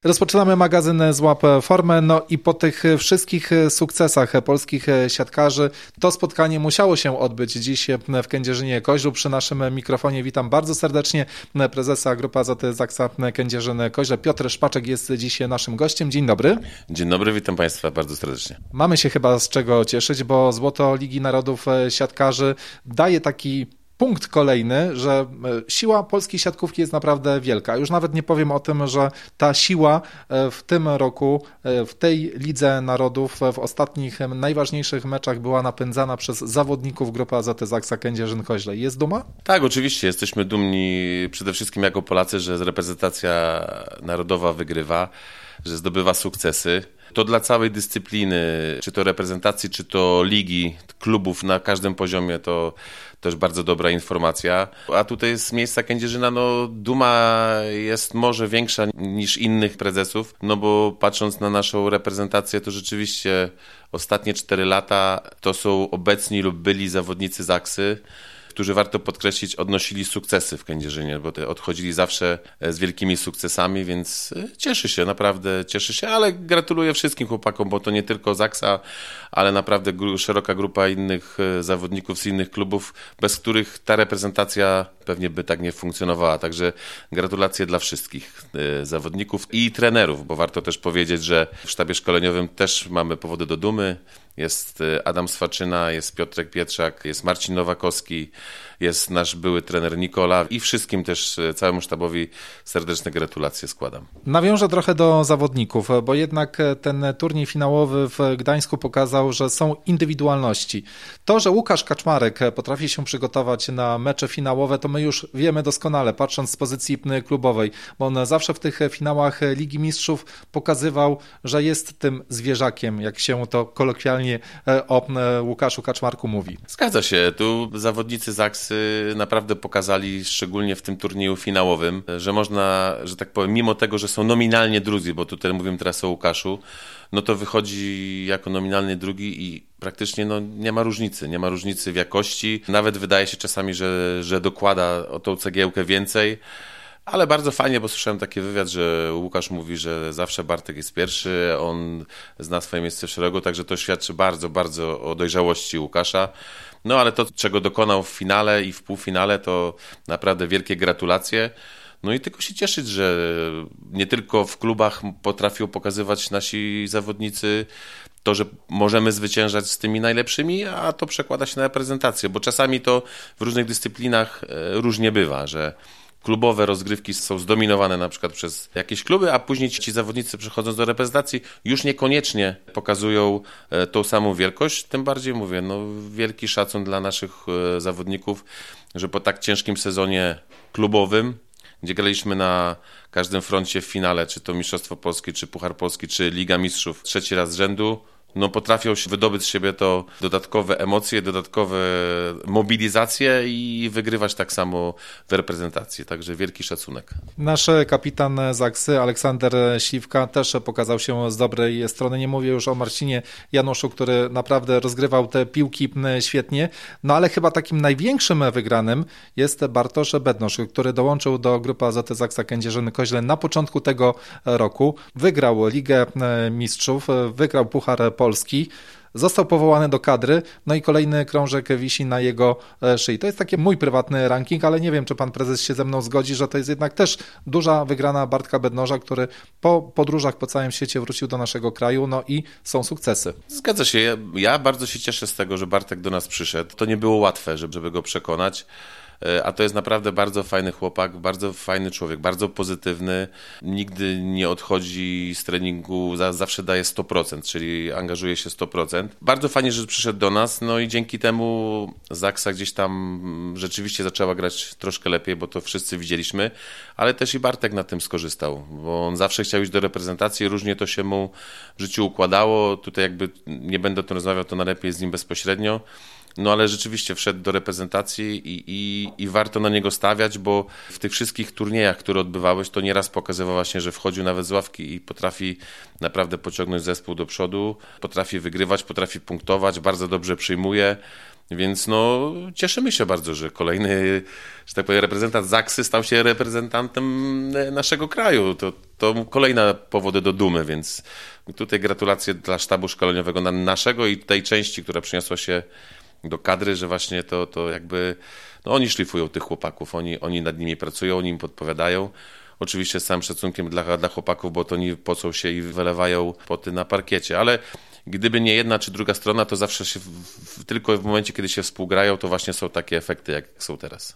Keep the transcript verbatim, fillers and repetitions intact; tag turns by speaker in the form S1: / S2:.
S1: Rozpoczynamy magazyn Złap Formę, no i po tych wszystkich sukcesach polskich siatkarzy to spotkanie musiało się odbyć dziś w Kędzierzynie-Koźlu. Przy naszym mikrofonie witam bardzo serdecznie prezesa Grupy Azoty Zaksa Kędzierzyn-Koźle. Piotr Szpaczek jest dziś naszym gościem. Dzień dobry.
S2: Dzień dobry, witam Państwa bardzo serdecznie.
S1: Mamy się chyba z czego cieszyć, bo złoto Ligi Narodów Siatkarzy daje taki punkt kolejny, że siła polskiej siatkówki jest naprawdę wielka. Już nawet nie powiem o tym, że ta siła w tym roku, w tej Lidze Narodów, w ostatnich najważniejszych meczach była napędzana przez zawodników Grupy Azoty Zaksa Kędzierzyn-Koźle. Jest duma?
S2: Tak, oczywiście. Jesteśmy dumni przede wszystkim jako Polacy, że reprezentacja narodowa wygrywa, że zdobywa sukcesy. To dla całej dyscypliny, czy to reprezentacji, czy to ligi, klubów na każdym poziomie, to też bardzo dobra informacja. A tutaj z miejsca Kędzierzyna, no duma jest może większa niż innych prezesów, no bo patrząc na naszą reprezentację, to rzeczywiście ostatnie cztery lata to są obecni lub byli zawodnicy Zaksy, którzy, warto podkreślić, odnosili sukcesy w Kędzierzynie, bo te odchodzili zawsze z wielkimi sukcesami, więc cieszy się, naprawdę cieszy się, ale gratuluję wszystkim chłopakom, bo to nie tylko Zaksa, ale naprawdę gru, szeroka grupa innych zawodników z innych klubów, bez których ta reprezentacja pewnie by tak nie funkcjonowała. Także gratulacje dla wszystkich zawodników i trenerów, bo warto też powiedzieć, że w sztabie szkoleniowym też mamy powody do dumy. Jest Adam Swaczyna, jest Piotrek Pietrzak, jest Marcin Nowakowski, jest nasz były trener Nikola i wszystkim też, całemu sztabowi serdeczne gratulacje składam.
S1: Nawiążę trochę do zawodników, bo jednak ten turniej finałowy w Gdańsku pokazał, że są indywidualności. To, że Łukasz Kaczmarek potrafi się przygotować na mecze finałowe, to my już wiemy doskonale, patrząc z pozycji klubowej, bo on zawsze w tych finałach Ligi Mistrzów pokazywał, że jest tym zwierzakiem, jak się to kolokwialnie o Łukaszu Kaczmarku mówi.
S2: Zgadza się, tu zawodnicy Zaksy naprawdę pokazali, szczególnie w tym turnieju finałowym, że można, że tak powiem, mimo tego, że są nominalnie drudzy, bo tutaj mówimy teraz o Łukaszu, no to wychodzi jako nominalnie drugi i praktycznie no, nie ma różnicy, nie ma różnicy w jakości, nawet wydaje się czasami, że, że dokłada o tą cegiełkę więcej. Ale bardzo fajnie, bo słyszałem taki wywiad, że Łukasz mówi, że zawsze Bartek jest pierwszy, on zna swoje miejsce w szeregu, także to świadczy bardzo, bardzo o dojrzałości Łukasza. No ale to, czego dokonał w finale i w półfinale, to naprawdę wielkie gratulacje. No i tylko się cieszyć, że nie tylko w klubach potrafią pokazywać nasi zawodnicy to, że możemy zwyciężać z tymi najlepszymi, a to przekłada się na reprezentację, bo czasami to w różnych dyscyplinach różnie bywa, że klubowe rozgrywki są zdominowane na przykład przez jakieś kluby, a później ci zawodnicy przychodząc do reprezentacji już niekoniecznie pokazują tą samą wielkość. Tym bardziej mówię, no wielki szacun dla naszych zawodników, że po tak ciężkim sezonie klubowym, gdzie graliśmy na każdym froncie w finale, czy to Mistrzostwo Polskie, czy Puchar Polski, czy Liga Mistrzów trzeci raz z rzędu, no potrafią się wydobyć z siebie to dodatkowe emocje, dodatkowe mobilizacje i wygrywać tak samo w reprezentacji. Także wielki szacunek.
S1: Nasz kapitan Zaksy, Aleksander Śliwka, też pokazał się z dobrej strony. Nie mówię już o Marcinie Januszu, który naprawdę rozgrywał te piłki świetnie, no ale chyba takim największym wygranym jest Bartosz Bednosz, który dołączył do Grupy Azoty Zaksa Kędzierzyn-Koźle na początku tego roku. Wygrał Ligę Mistrzów, wygrał Puchar Polski, został powołany do kadry, no i kolejny krążek wisi na jego szyi. To jest taki mój prywatny ranking, ale nie wiem, czy pan prezes się ze mną zgodzi, że to jest jednak też duża wygrana Bartka Bednoża, który po podróżach po całym świecie wrócił do naszego kraju, no i są sukcesy.
S2: Zgadza się. Ja, ja bardzo się cieszę z tego, że Bartek do nas przyszedł. To nie było łatwe, żeby, żeby go przekonać. A to jest naprawdę bardzo fajny chłopak, bardzo fajny człowiek, bardzo pozytywny, nigdy nie odchodzi z treningu, zawsze daje sto procent, czyli angażuje się sto procent. Bardzo fajnie, że przyszedł do nas, no i dzięki temu Zaksa gdzieś tam rzeczywiście zaczęła grać troszkę lepiej, bo to wszyscy widzieliśmy, ale też i Bartek na tym skorzystał, bo on zawsze chciał iść do reprezentacji, różnie to się mu w życiu układało, tutaj jakby nie będę o tym rozmawiał, to najlepiej z nim bezpośrednio. no ale rzeczywiście wszedł do reprezentacji i, i, i warto na niego stawiać, bo w tych wszystkich turniejach, które odbywałeś, to nieraz pokazywał właśnie, że wchodził nawet z ławki i potrafi naprawdę pociągnąć zespół do przodu, potrafi wygrywać, potrafi punktować, bardzo dobrze przyjmuje. Więc no, cieszymy się bardzo, że kolejny, że tak powiem, reprezentant Zaksy stał się reprezentantem naszego kraju. To, to kolejne powody do dumy, więc tutaj gratulacje dla sztabu szkoleniowego naszego i tej części, która przyniosła się do kadry, że właśnie to, to jakby, no oni szlifują tych chłopaków, oni, oni nad nimi pracują, oni im podpowiadają. Oczywiście z całym szacunkiem dla, dla chłopaków, bo to oni pocą się i wylewają poty na parkiecie, ale gdyby nie jedna czy druga strona, to zawsze się w, w, tylko w momencie, kiedy się współgrają, to właśnie są takie efekty, jak są teraz.